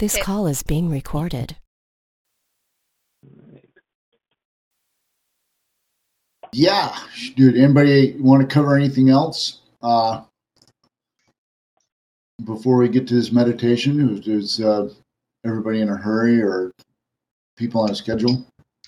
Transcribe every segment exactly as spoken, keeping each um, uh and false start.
This Okay. call is being recorded. Yeah, dude. Anybody want to cover anything else uh, before we get to this meditation? Is, is uh, everybody in a hurry or people on a schedule?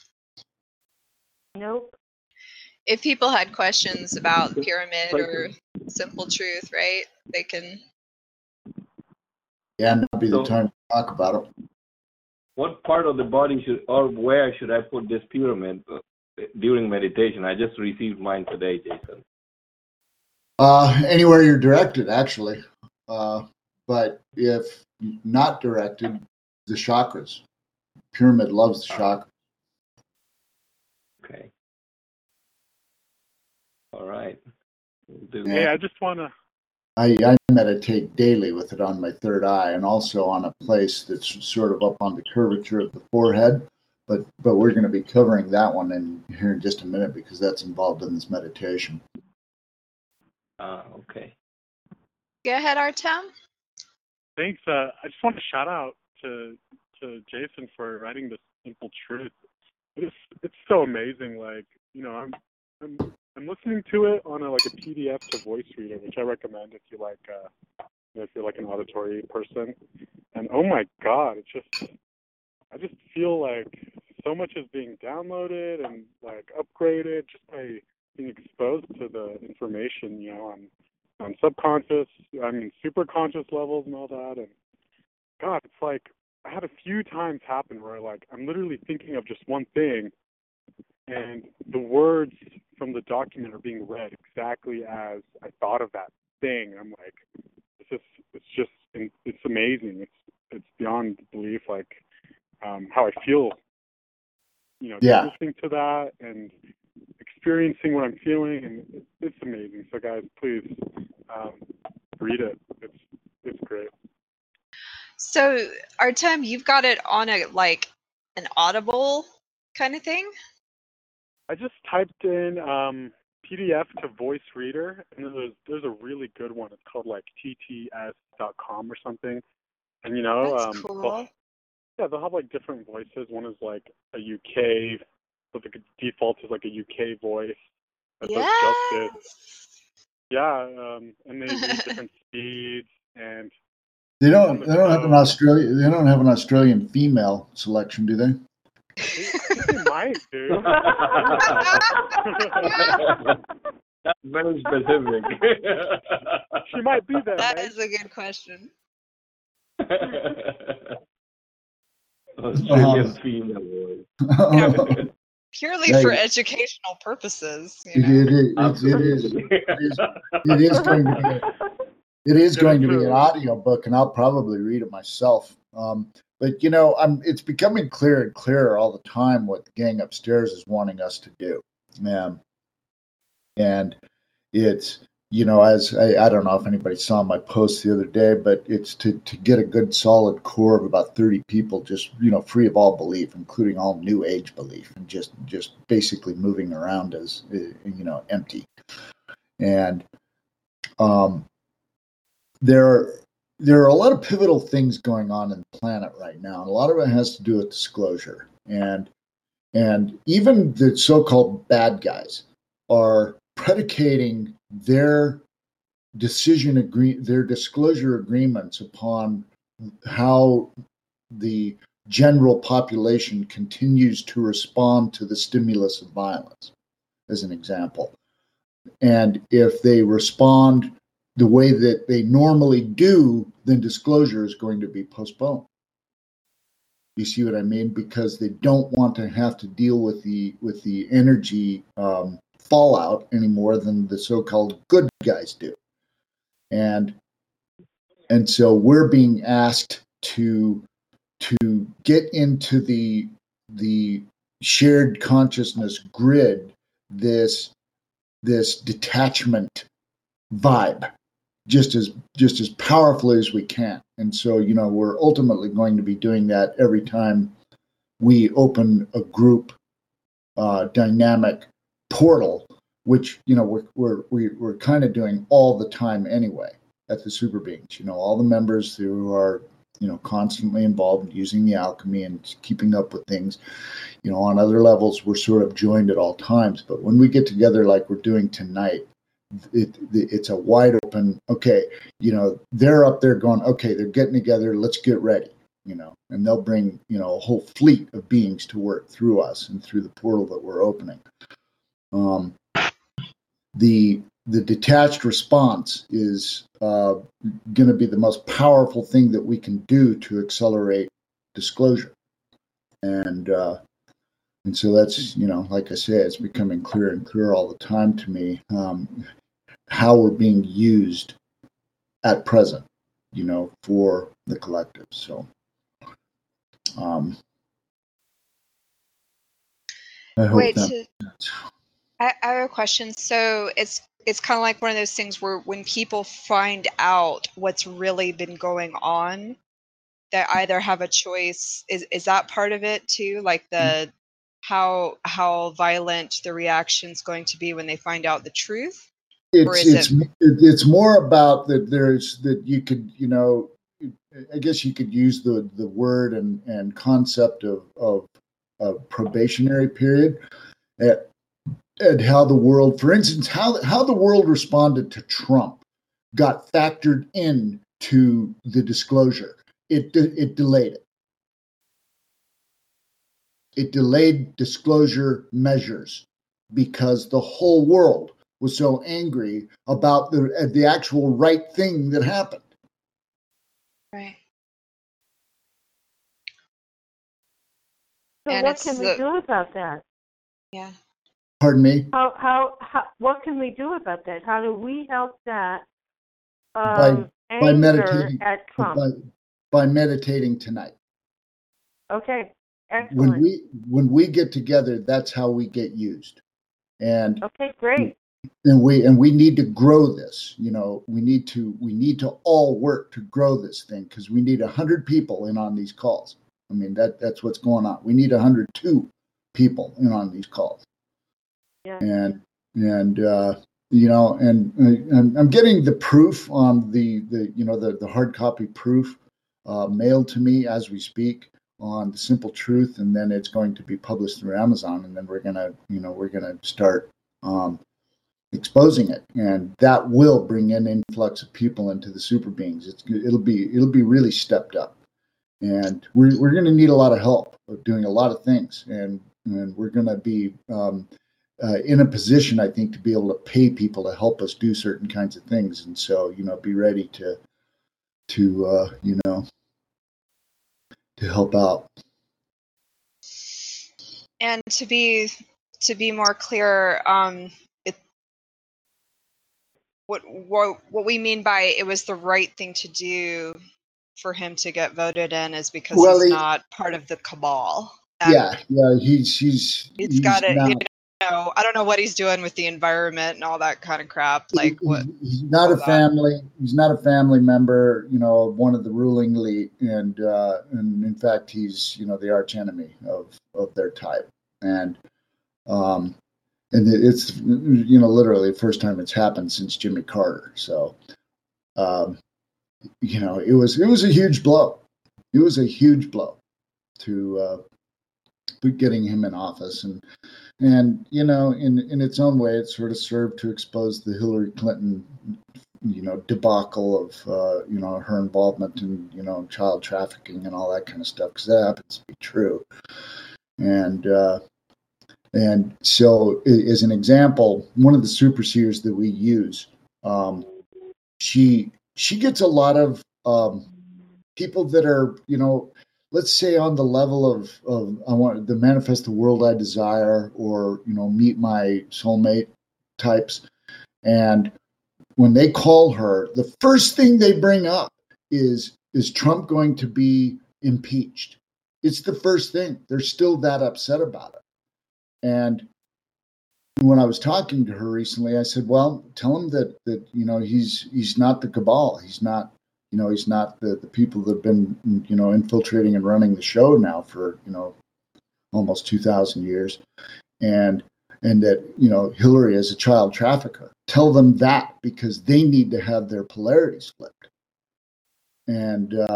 Nope. If people had questions about pyramid or simple truth, right? They can. Yeah, that'd be the So- time to talk about it. What part of the body should, or where should I put this pyramid uh, during meditation? I just received mine today, Jason. Uh, anywhere you're directed, actually. Uh, but if not directed, the chakras. Pyramid loves the chakras. Okay. All right. We'll do Yeah. Hey, I just want to. I, I meditate daily with it on my third eye and also on a place that's sort of up on the curvature of the forehead. But but we're going to be covering that one in here in just a minute because that's involved in this meditation. Ah, okay. Go ahead, Artem. Thanks. Uh, I just want to shout out to to Jason for writing this simple truth. It's it's so amazing. Like you know, I'm I'm I'm listening to it on a like a P D F to voice reader, which I recommend if you like uh, if you're like an auditory person. And oh my God, it's just I just feel like so much is being downloaded and like upgraded just by being exposed to the information, you know, on on subconscious, I mean super conscious levels and all that. And God, it's like I had a few times happen where like I'm literally thinking of just one thing and the words from the document are being read exactly as I thought of that thing. I'm like, it's just, it's just, it's amazing. It's, it's beyond belief, like um, how I feel, you know, Yeah. listening to that and experiencing what I'm feeling, and it, it's amazing. So, guys, please um, read it. It's, it's great. So, Artem, you've got it on a like an Audible kind of thing. I just typed in um, P D F to voice reader, and there's there's a really good one. It's called like T T S dot com or something. And you know, That's um, cool. they'll- yeah, they'll have like different voices. One is like a U K, so the default is like a U K voice that does Yeah. justice. Yeah, um, and they read different speeds, and They on don't the they don't have an show- Australian they don't have an Australian female selection, do they? they, I think they might, dude. That's very specific. She might be there, That mate. is a good question. Australian Uh-huh. female voice. Purely Right. for educational purposes. You It, know? it, it, it is Absolutely. it is it is going to be a, it is Yeah, going to be true. an audio book, and I'll probably read it myself. Um, but you know, I'm it's becoming clearer and clearer all the time what the gang upstairs is wanting us to do. Um, and it's you know, as I, I don't know if anybody saw my post the other day, but it's to to get a good solid core of about thirty people, just you know, free of all belief, including all new age belief, and just just basically moving around as uh, you know, empty. And um, there are there are a lot of pivotal things going on in the planet right now, and a lot of it has to do with disclosure. And and even the so-called bad guys are predicating their decision agree their disclosure agreements upon how the general population continues to respond to the stimulus of violence, as an example. And if they respond the way that they normally do, then disclosure is going to be postponed. You see what I mean? Because they don't want to have to deal with the with the energy um, fallout any more than the so-called good guys do. And and so we're being asked to to get into the the shared consciousness grid, this this detachment vibe, just as just as powerfully as we can. And so, you know, we're ultimately going to be doing that every time we open a group uh, dynamic portal, which, you know, we're we're we- we're kind of doing all the time anyway at the Super Beings. You know, all the members who are you know, constantly involved in using the alchemy and keeping up with things. You know, on other levels, we're sort of joined at all times. But when we get together like we're doing tonight, it, it, it's a wide open, okay, you know, they're up there going, okay, they're getting together, let's get ready, you know, and they'll bring, you know, a whole fleet of beings to work through us and through the portal that we're opening. Um, the the detached response is uh, going to be the most powerful thing that we can do to accelerate disclosure. And uh, and so that's, you know, like I say, it's becoming clearer and clearer all the time to me um, how we're being used at present, you know, for the collective. So um, I hope Wait, that. so I, I have a question. So it's it's kind of like one of those things where when people find out what's really been going on, they either have a choice. Is is that part of it too? Like the how how violent the reaction's going to be when they find out the truth? Or It's is it's it it's more about that there's that you could, you know, I guess you could use the the word and and concept of of a probationary period at, at how the world, for instance, how how the world responded to Trump got factored in to the disclosure. It it delayed it. It delayed disclosure measures because the whole world was so angry about the the actual right thing that happened. right? So And what it's can we the do about that? yeah. Pardon me? How, how, how, what can we do about that? How do we help that By um, by anger meditating at Trump? by, by meditating tonight. Okay, When excellent. we when we get together, that's how we get used. And Okay, great. and we and we need to grow this. You know, we need to we need to all work to grow this thing because we need a hundred people in on these calls. I mean, that that's what's going on. We need a hundred two people in on these calls. Yeah. And and uh, you know, and, and I'm getting the proof on the the you know the the hard copy proof uh, mailed to me as we speak on the Simple Truth, and then it's going to be published through Amazon, and then we're gonna you know we're gonna start um, exposing it, and that will bring an influx of people into the super beings. It's it'll be it'll be really stepped up, and we're we're going to need a lot of help of doing a lot of things, and and we're going to be um, uh, in a position, I think, to be able to pay people to help us do certain kinds of things, and so you know, be ready to to uh, you know to help out. And to be to be more clear, um, it, what what what we mean by it was the right thing to do for him to get voted in is because Well, he's he, not part of the cabal. And yeah, yeah, he's he's he's he's got it. now. You know, I don't know what he's doing with the environment and all that kind of crap. Like He, what? he's not a family. He's not a family member. You know, of one of the ruling elite, and uh, and in fact, he's you know the arch enemy of of their type, and um, and it's you know literally the first time it's happened since Jimmy Carter. So, um, you know, it was it was a huge blow. It was a huge blow to uh, getting him in office, and and you know, in in its own way, it sort of served to expose the Hillary Clinton, you know, debacle of uh, you know her involvement in you know child trafficking and all that kind of stuff, because that happens to be true. And uh, and so, as an example, one of the super seers that we use, um, she she gets a lot of um, people that are you know. Let's say on the level of, of I want to manifest the world I desire, or you know meet my soulmate types, and when they call her, the first thing they bring up is is Trump going to be impeached? It's the first thing. They're still that upset about it. And when I was talking to her recently, I said, "Well, tell him that that you know he's he's not the cabal. He's not." You know, he's not the, the people that have been, you know, infiltrating and running the show now for, you know, almost two thousand years. And, and that, you know, Hillary is a child trafficker. Tell them that because they need to have their polarities flipped. And, um,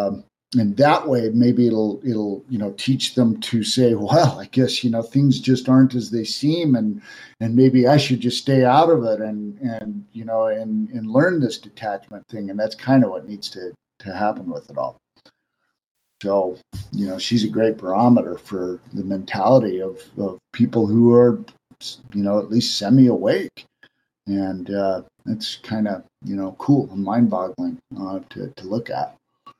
and that way, maybe it'll it'll you know teach them to say, well, I guess you know things just aren't as they seem, and and maybe I should just stay out of it, and and you know and and learn this detachment thing, and that's kind of what needs to to happen with it all. So you know, she's a great barometer for the mentality of of people who are you know at least semi-awake, and uh, that's kind of you know cool and mind-boggling uh, to to look at.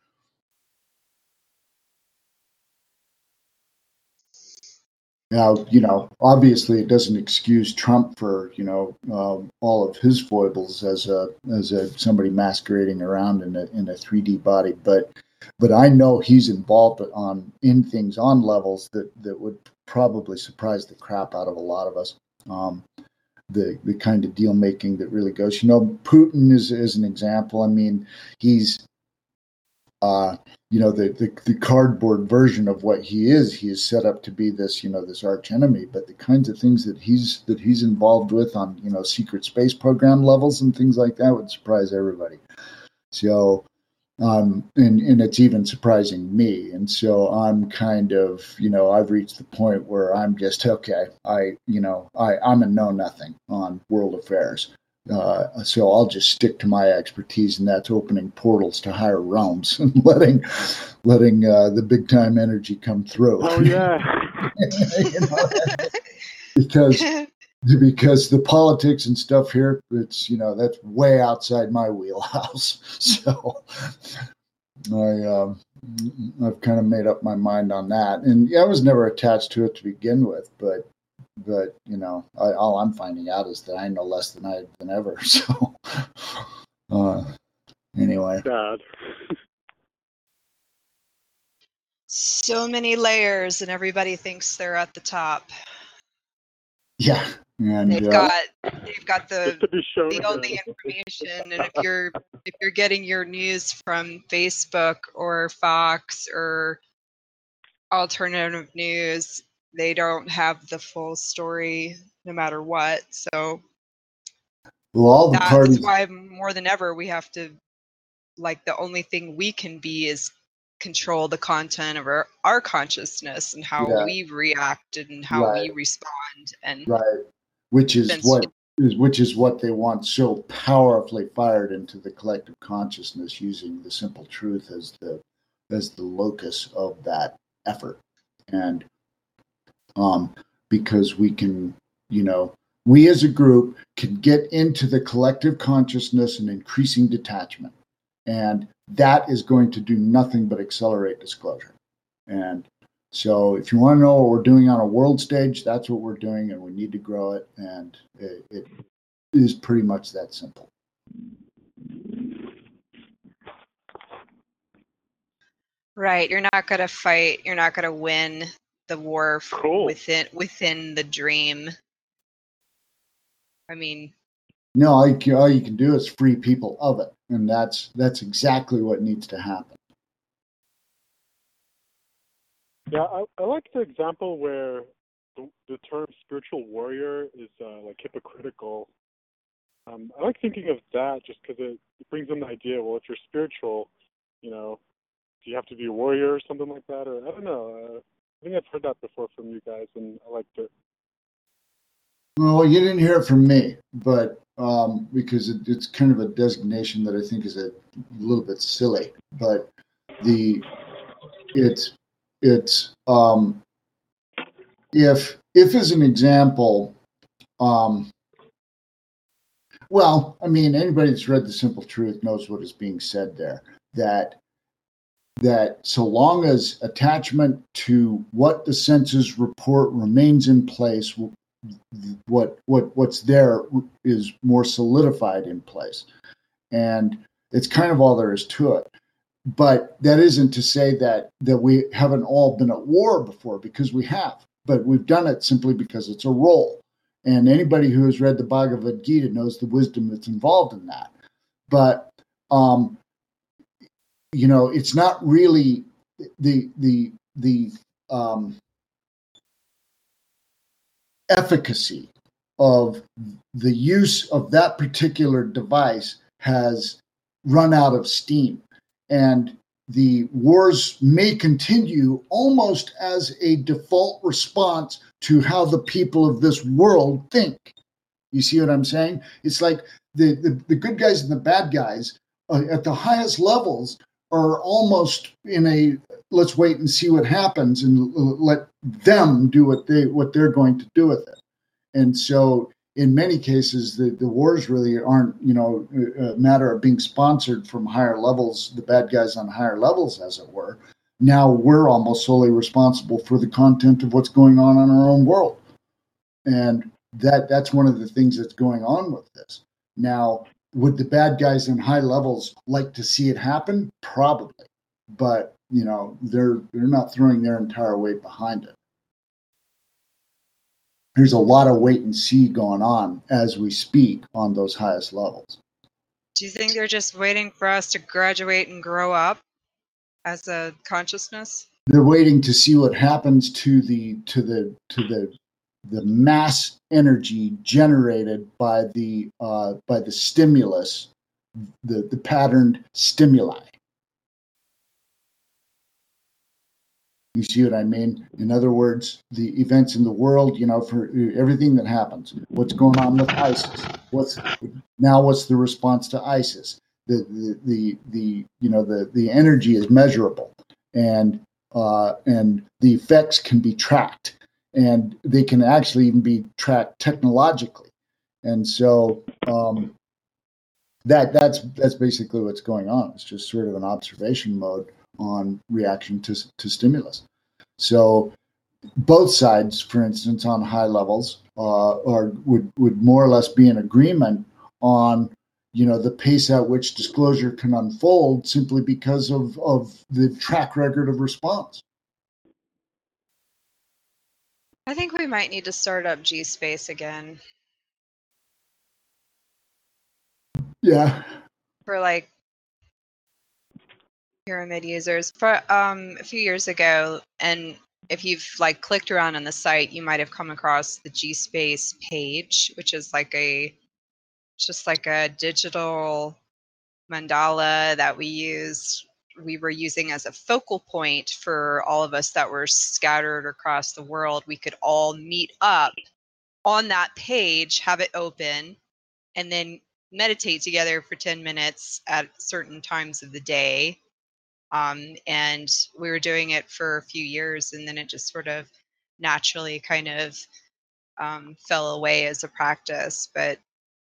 Now, you know, obviously, it doesn't excuse Trump for you know uh, all of his foibles as a as a somebody masquerading around in a in a three D body, but but I know he's involved on in things on levels that that would probably surprise the crap out of a lot of us. Um, the the kind of deal making that really goes. You know, Putin is is an example. I mean, he's. Uh, you know, the, the the cardboard version of what he is. He is set up to be this, you know, this arch enemy. But the kinds of things that he's that he's involved with on, you know, secret space program levels and things like that would surprise everybody. So, um, and and it's even surprising me. And so I'm kind of, you know, I've reached the point where I'm just okay. I, you know, I I'm a know nothing on world affairs. Uh, so I'll just stick to my expertise, and that's opening portals to higher realms and letting letting uh, the big time energy come through. Oh yeah, you know, because because the politics and stuff here, it's you know that's way outside my wheelhouse. So I um, I've kind of made up my mind on that, and yeah, I was never attached to it to begin with, but. But you know, I, all I'm finding out is that I know less than I than ever. So, uh, anyway, Dad. So many layers, and everybody thinks they're at the top. yeah, and They've uh, got they've got the Just to be shown the only information, and if you're if you're getting your news from Facebook or Fox or alternative news, they don't have the full story no matter what. So well, all the that's parties. why more than ever we have to, like, the only thing we can be is control the content of our, our consciousness and how Yeah. we react and how Right. we respond. And Right, which is Since- what is which is what they want so powerfully fired into the collective consciousness, using the simple truth as the as the locus of that effort, and um, because we can, you know, we as a group can get into the collective consciousness and increasing detachment, and that is going to do nothing but accelerate disclosure. And so if you want to know what we're doing on a world stage, that's what we're doing, and we need to grow it, and it, it is pretty much that simple. right, you're not going to fight, you're not going to win the war f- Cool. within within the dream. I mean, No, all you, can, all you can do is free people of it, and that's that's exactly what needs to happen. Yeah, I, I like the example where the, the term spiritual warrior is uh, like hypocritical. Um, I like thinking of that just because it, it brings in the idea, well, if you're spiritual, you know, do you have to be a warrior or something like that? Or I don't know. Uh, I think I've heard that before from you guys, and I liked it. Well, you didn't hear it from me, but um, because it, it's kind of a designation that I think is a little bit silly. But the it's it's um, if if as an example, um, well, I mean, anybody that's read The Simple Truth knows what is being said there. That that so long as attachment to what the senses report remains in place, what what what's there is more solidified in place, and it's kind of all there is to it. But that isn't to say that that we haven't all been at war before, because we have, but we've done it simply because it's a role, and anybody who has read the Bhagavad Gita knows the wisdom that's involved in that. But um you know, it's not really the the the um efficacy of the use of that particular device has run out of steam. And the wars may continue almost as a default response to how the people of this world think. You see what I'm saying? It's like the, the, the good guys and the bad guys uh, at the highest levels are almost in a let's wait and see what happens and let them do what they what they're going to do with it. And so in many cases, the, the wars really aren't, you know, a matter of being sponsored from higher levels, the bad guys on higher levels, as it were. Now we're almost solely responsible for the content of what's going on in our own world. And that that's one of the things that's going on with this. Now, would the bad guys in high levels like to see it happen? Probably. But, you know, they're they're not throwing their entire weight behind it. There's a lot of wait and see going on as we speak on those highest levels. Do you think they're just waiting for us to graduate and grow up as a consciousness? They're waiting to see what happens to the to the to the the mass energy generated by the uh, by the stimulus, the the patterned stimuli. You see what I mean? In other words, the events in the world, you know, for everything that happens, what's going on with ISIS? What's now? What's the response to ISIS? The the the, the you know the, the energy is measurable, and uh, and the effects can be tracked, and they can actually even be tracked technologically, and so um, that that's that's basically what's going on. It's just sort of an observation mode on reaction to to stimulus. So both sides, for instance, on high levels, uh, are would would more or less be in agreement on, you know, the pace at which disclosure can unfold, simply because of of the track record of response. I think we might need to start up G Space again. Yeah. For like pyramid users. For um a few years ago, and if you've like clicked around on the site, you might have come across the G Space page, which is like a just like a digital mandala that we use we were using as a focal point for all of us that were scattered across the world. We could all meet up on that page, have it open, and then meditate together for ten minutes at certain times of the day. Um, and we were doing it for a few years, and then it just sort of naturally kind of um, fell away as a practice. But it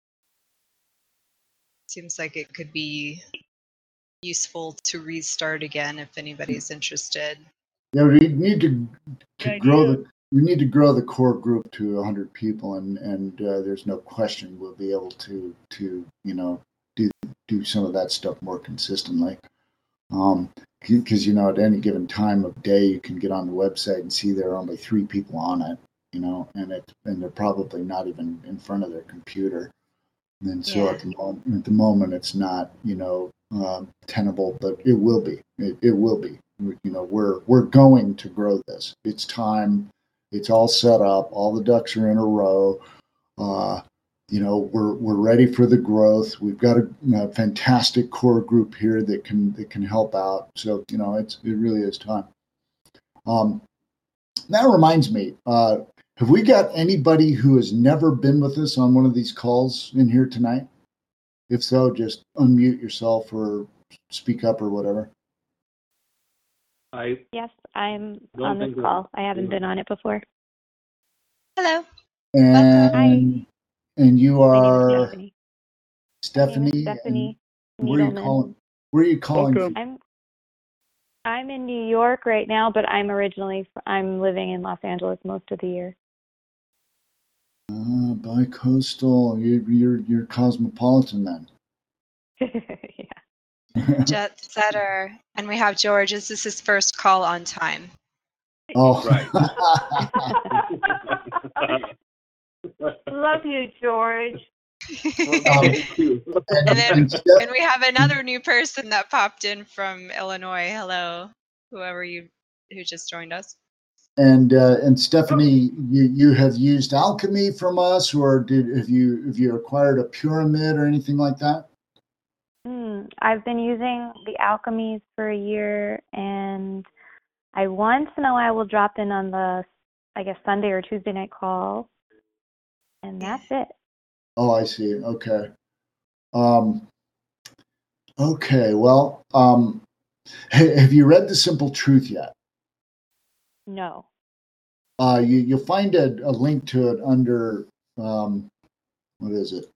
seems like it could be useful to restart again if anybody's interested. Yeah, we need to to Good grow idea. the we need to grow the core group to one hundred people, and and uh, there's no question we'll be able to to you know do do some of that stuff more consistently. Um, because you know at any given time of day you can get on the website and see there are only three people on it, you know, and it and they're probably not even in front of their computer. And so Yeah. at the moment, at the moment it's not, you know, uh, tenable, but it will be. It, it will be. You know, we're we're going to grow this. It's time. It's all set up. All the ducks are in a row. Uh, you know, we're we're ready for the growth. We've got a, a fantastic core group here that can that can help out. So you know, it's it really is time. Um, that reminds me. Uh, have we got anybody who has never been with us on one of these calls in here tonight? If so, just unmute yourself or speak up or whatever. I Yes, I'm Don't on this think so. call. I haven't been on it before. Hello. And and you My name is are Stephanie. Stephanie. My name is Stephanie and where are you Needleman. calling? Where are you calling Welcome. from? I'm I'm in New York right now, but I'm originally fr- I'm living in Los Angeles most of the year. Uh, bi-coastal. You, you're you're cosmopolitan then. Yeah. Jet setter. And we have George. This is his first call on time. Oh, Right. Love you, George. Um, and, And then- and Steph- And we have another new person that popped in from Illinois. Hello, whoever you who just joined us. and uh, and Stephanie, you, you have used alchemy from us, or did have you have you acquired a pyramid or anything like that? Mm, I've been using the alchemies for a year, and I once in a while will drop in on the, I guess, Sunday or Tuesday night call, and that's it. Oh, I see. Okay. Um, okay. Well, um, ha- have you read The Simple Truth yet? No. Uh, you, you'll find a, a link to it under, um, what is it?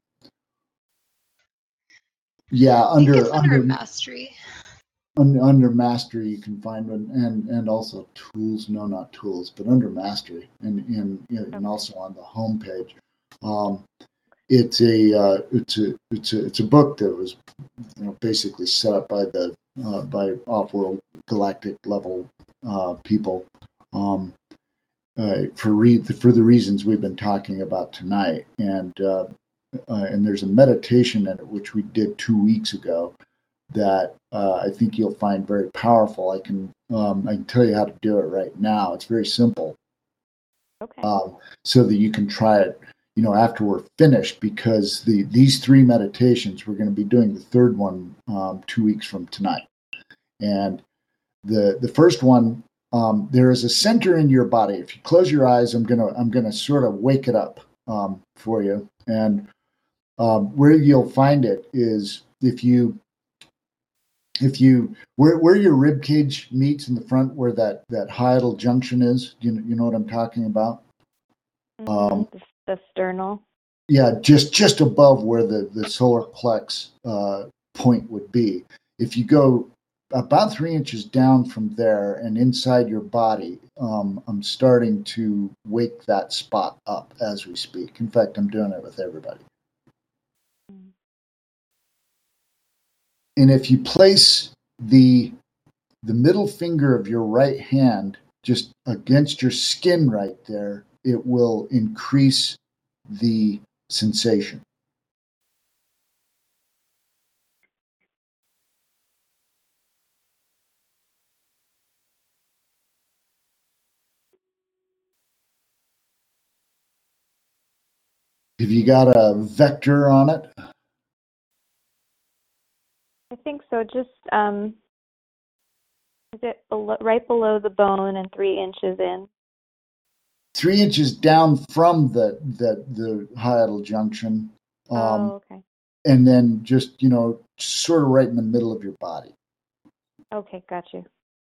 Yeah, I think under it's under under mastery. un, under mastery you can find one, and and also tools. No, not tools, but under mastery, and and, and Okay. also on the homepage. Um, it's a uh, it's a it's a it's a book that was, you know, basically set up by the uh, by off-world galactic level uh, people, um, uh, for re- for the reasons we've been talking about tonight, and uh, uh, and there's a meditation in it which we did two weeks ago that uh, I think you'll find very powerful. I can um, I can tell you how to do it right now. It's very simple, Okay. um, so that you can try it, you know, after we're finished. Because the these three meditations, we're going to be doing the third one um, two weeks from tonight, and the the first one. Um, there is a center in your body. If you close your eyes, I'm gonna I'm gonna sort of wake it up um, for you, and um, where you'll find it is if you if you where where your rib cage meets in the front, where that that hiatal junction is. You know, you know what I'm talking about. Mm-hmm. Um, The, the sternal. yeah, just just above where the the solar plex uh, point would be. If you go about three inches down from there and inside your body, um, I'm starting to wake that spot up as we speak. In fact, I'm doing it with everybody. Mm. And if you place the the middle finger of your right hand just against your skin right there, it will increase the sensation. Have you got a vector on it? I think so. Just um, is it below, right below the bone and three inches in? Three inches down from the the, the hiatal junction, um, Oh, okay. and then just, you know, sort of right in the middle of your body. Okay, got you.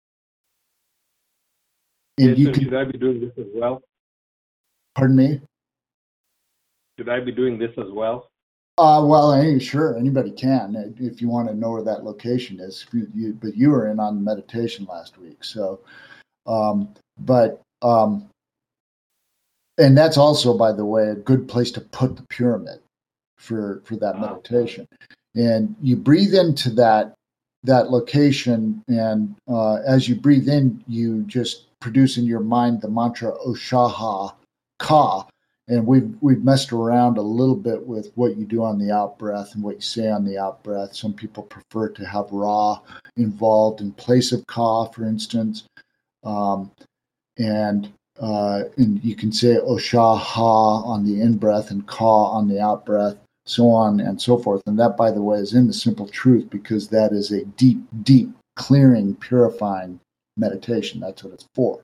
And you Jason, can, should I be doing this as well? pardon me? Should I be doing this as well? Uh, well, any, sure, anybody can if you want to know where that location is. You, you, but you were in on meditation last week, so. Um, but um, and that's also, by the way, a good place to put the pyramid for for that Ah. meditation. And you breathe into that that location, and uh, as you breathe in, you just produce in your mind the mantra Oshaha Ka. And we've we've messed around a little bit with what you do on the out breath and what you say on the out breath. Some people prefer to have Ra involved in place of Ka, for instance. Um, and uh, and you can say Osha Ha on the in breath and Ka on the out breath, so on and so forth. And that, by the way, is in the Simple Truth, because that is a deep, deep clearing, purifying meditation. That's what it's for.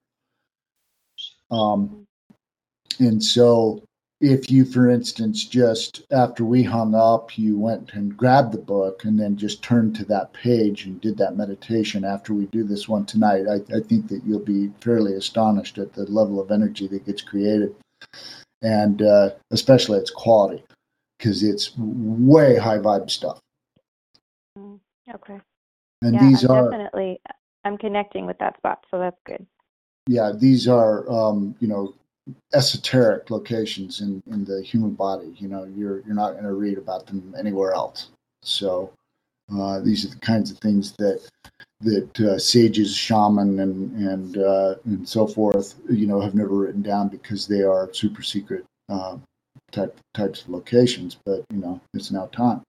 Um, and so if you, for instance, just after we hung up, you went and grabbed the book and then just turned to that page and did that meditation after we do this one tonight, I, I think that you'll be fairly astonished at the level of energy that gets created, and uh, especially its quality, because it's way high vibe stuff. Mm, okay. And Yeah, these I'm are definitely I'm connecting with that spot, so that's good. yeah, these are um, you know, esoteric locations in, in the human body. You know, you're you're not going to read about them anywhere else. So uh, these are the kinds of things that that uh, sages, shaman, and and uh, and so forth, you know, have never written down, because they are super secret uh, type types of locations. But you know, it's now time.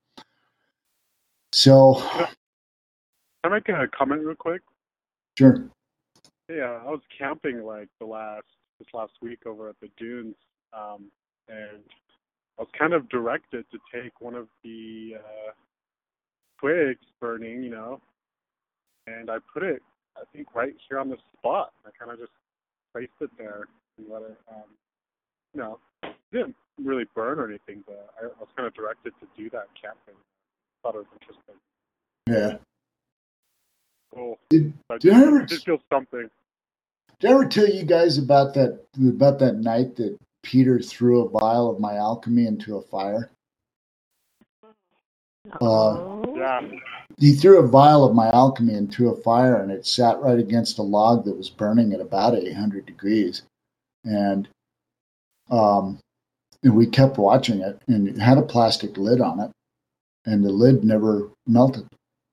So Can I make a comment real quick? sure. Yeah, I was camping like the last this last week over at the dunes, um, and I was kind of directed to take one of the uh, twigs burning, you know, and I put it, I think, right here on the spot. I kind of just placed it there and let it, um, you know, it didn't really burn or anything, but I, I was kind of directed to do that camping. Thought it was interesting. Yeah. Cool. Did, I did, did, I ever, did feel something. did I ever tell you guys about that about that night that Peter threw a vial of my alchemy into a fire? Uh, Yeah. He threw a vial of my alchemy into a fire, and it sat right against a log that was burning at about eight hundred degrees. And um, and we kept watching it, and it had a plastic lid on it, and the lid never melted.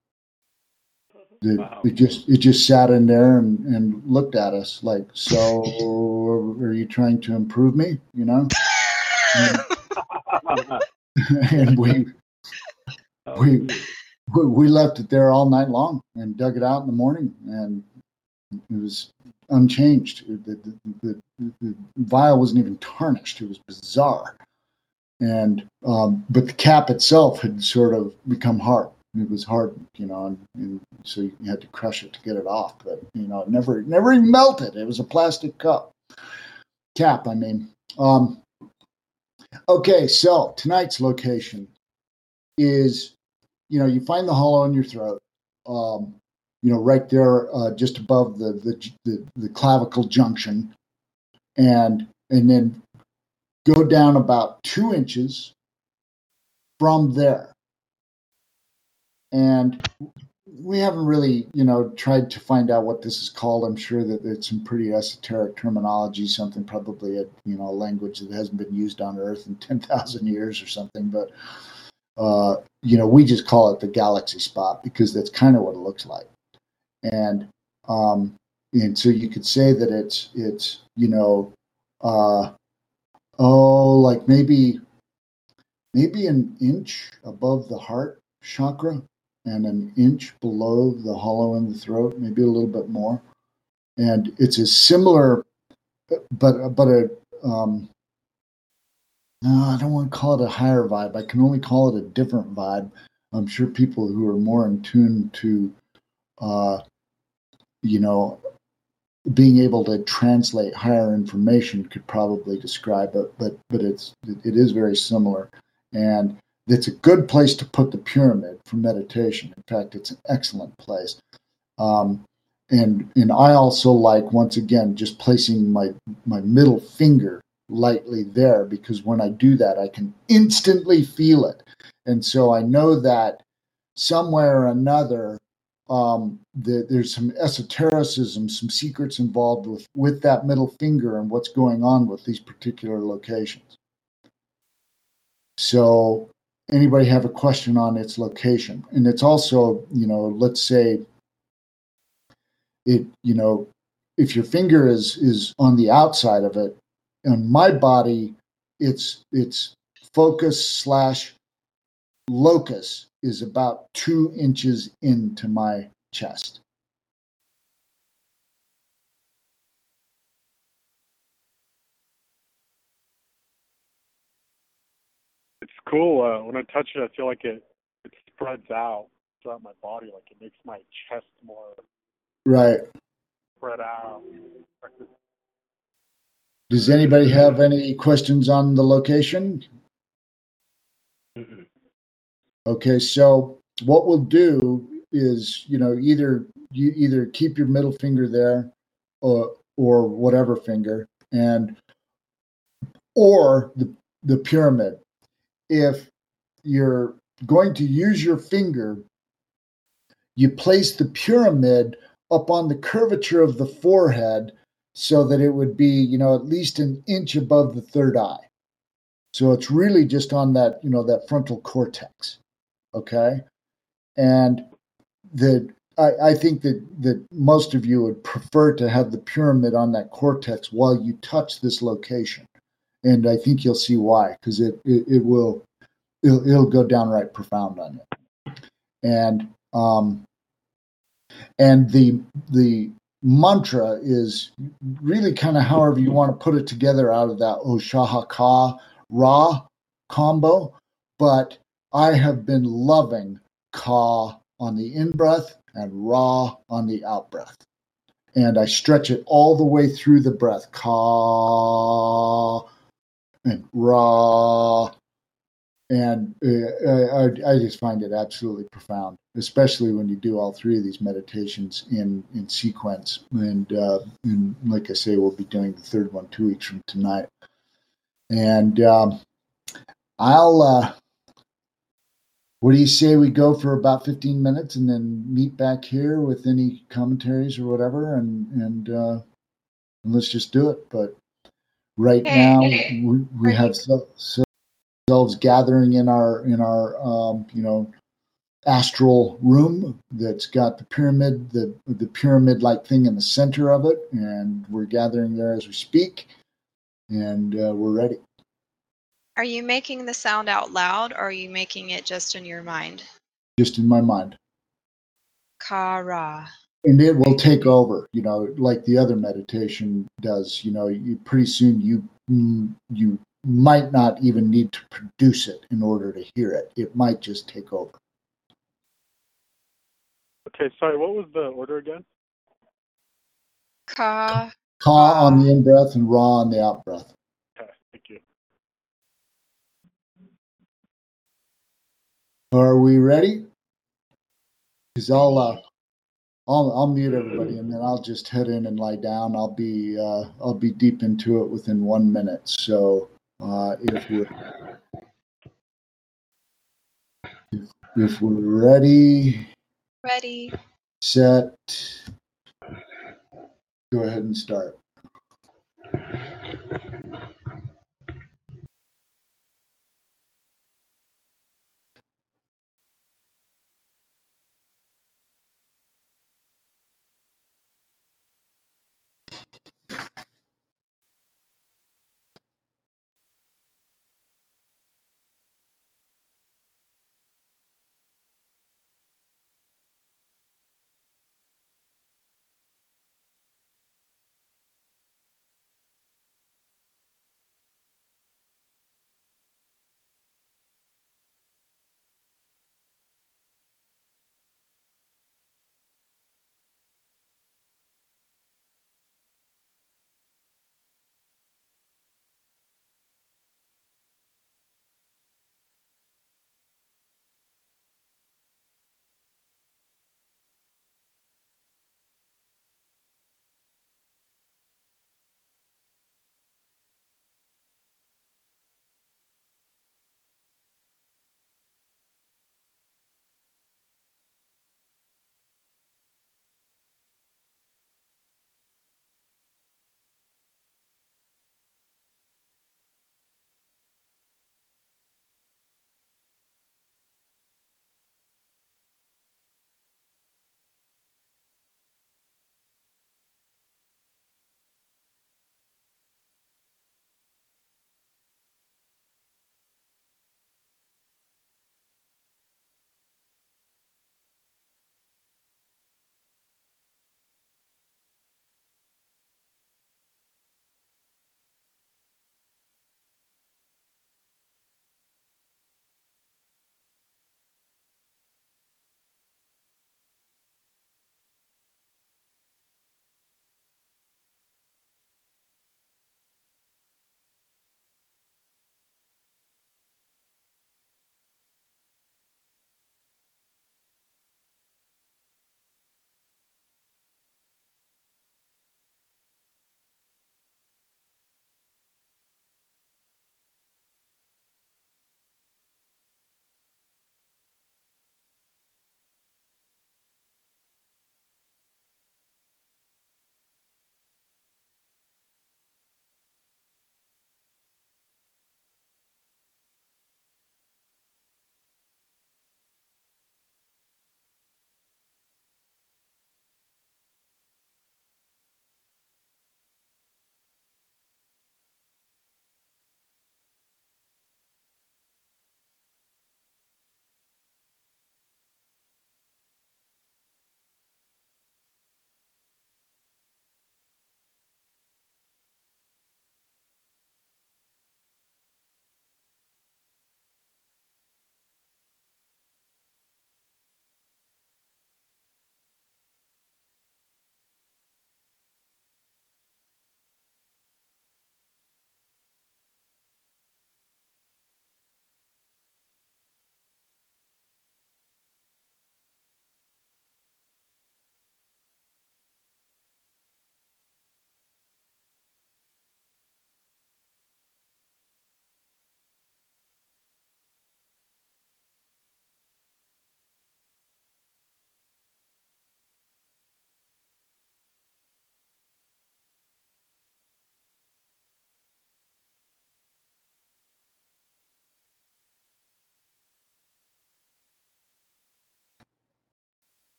It, Wow. it just it just sat in there and, and looked at us like, so are you trying to improve me? You know? And, and we we we left it there all night long and dug it out in the morning, and it was unchanged. The, the, the, the vial wasn't even tarnished. It was bizarre. And um, but the cap itself had sort of become hard. It was hardened, you know, and, and so you had to crush it to get it off. But you know, it never never even melted. It was a plastic cup cap. I mean, um, okay. So tonight's location is, you know, you find the hollow in your throat. Um, you know, right there, uh, just above the, the the the clavicle junction, and and then go down about two inches from there. And we haven't really, you know, tried to find out what this is called. I'm sure that it's some pretty esoteric terminology, something probably a, you know, a language that hasn't been used on Earth in ten thousand years or something. But, uh, you know, we just call it the galaxy spot because that's kind of what it looks like. And, um, and so you could say that it's, it's, you know, uh, oh, like maybe, maybe an inch above the heart chakra and an inch below the hollow in the throat, maybe a little bit more. And it's a similar, but but a um, no, I don't want to call it a higher vibe. I can only call it a different vibe. I'm sure people who are more in tune to, uh, you know, being able to translate higher information could probably describe it. But but it's it is very similar, and it's a good place to put the pyramid for meditation. In fact, it's an excellent place. Um, and and I also like, once again, just placing my, my middle finger lightly there, because when I do that, I can instantly feel it. And so I know that somewhere or another, um, the, there's some esotericism, some secrets involved with, with that middle finger and what's going on with these particular locations. So anybody have a question on its location? And it's also, you know, let's say it, you know, if your finger is is on the outside of it, on my body, it's it's focus slash locus is about two inches into my chest. It's cool. Uh, when I touch it, I feel like it, it spreads out throughout my body. Like it makes my chest more Right. spread out. Does anybody have any questions on the location? Mm-mm. Okay, so what we'll do is, you know, either you either keep your middle finger there, or or whatever finger, and or the the pyramid. If you're going to use your finger, you place the pyramid up on the curvature of the forehead so that it would be, you know, at least an inch above the third eye. So it's really just on that, you know, that frontal cortex. Okay. And the I, I think that, that most of you would prefer to have the pyramid on that cortex while you touch this location. And I think you'll see why, because it, it, it will it'll, it'll go downright profound on you. And um, and the the mantra is really kind of however you want to put it together out of that Oshahaka Ra combo. But I have been loving Ka on the in-breath, and Ra on the out-breath. And I stretch it all the way through the breath. Ka and Ra. And uh, I, I just find it absolutely profound, especially when you do all three of these meditations in, in sequence. And, uh, and like I say, we'll be doing the third one two weeks from tonight. And um, I'll, uh, what do you say we go for about fifteen minutes and then meet back here with any commentaries or whatever, and, and, uh, and let's just do it. But right now, we, we have so, so ourselves gathering in our in our um, you know astral room that's got the pyramid the the pyramid like thing in the center of it, and we're gathering there as we speak, and uh, we're ready. Are you making the sound out loud, or are you making it just in your mind? Just in my mind. Kara. And it will take over, you know, like the other meditation does. You know, you pretty soon you you might not even need to produce it in order to hear it. It might just take over. Okay, sorry, what was the order again? Ka. Ka on the in-breath and Ra on the out-breath. Okay, thank you. Are we ready? Because I'll, uh, I'll I'll mute everybody, and then I'll just head in and lie down. I'll be uh, I'll be deep into it within one minute. So uh, if we're if, if we're ready, Ready. set, go ahead and start.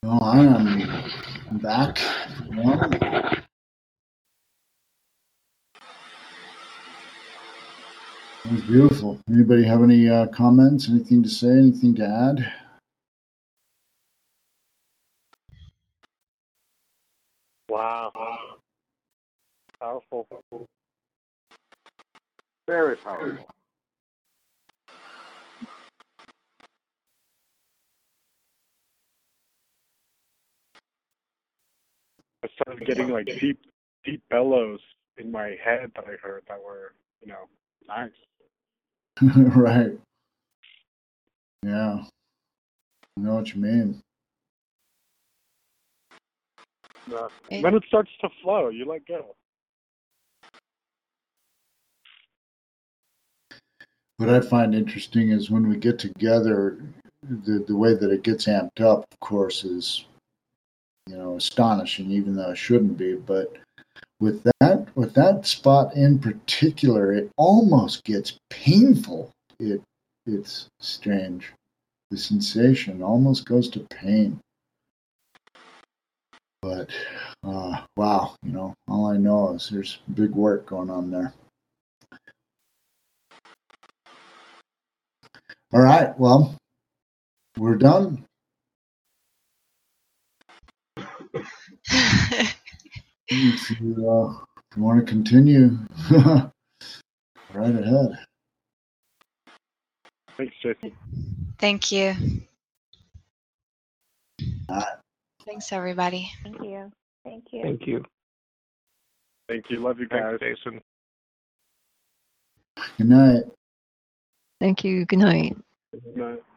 Well, I am back. Yeah. That was beautiful. Anybody have any uh, comments? Anything to say? Anything to add? Wow. Powerful. Very powerful. I started getting like deep, deep bellows in my head that I heard that were, you know, nice. Right. Yeah. I know what you mean. Uh, It- then it starts to flow. You let go. What I find interesting is when we get together, the, the way that it gets amped up, of course, is, you know, astonishing, even though it shouldn't be. But with that, with that spot in particular, it almost gets painful. It, it's strange. The sensation almost goes to pain. But uh, wow, you know, all I know is there's big work going on there. All right, well, we're done. If you, uh, if you want to continue, right ahead. Thanks, Jason. Thank you. All right. Thanks, everybody. Thank you. Thank you. Thank you. Thank you. Love you guys. Thanks, Jason. Good night. Thank you. Good night. Good night.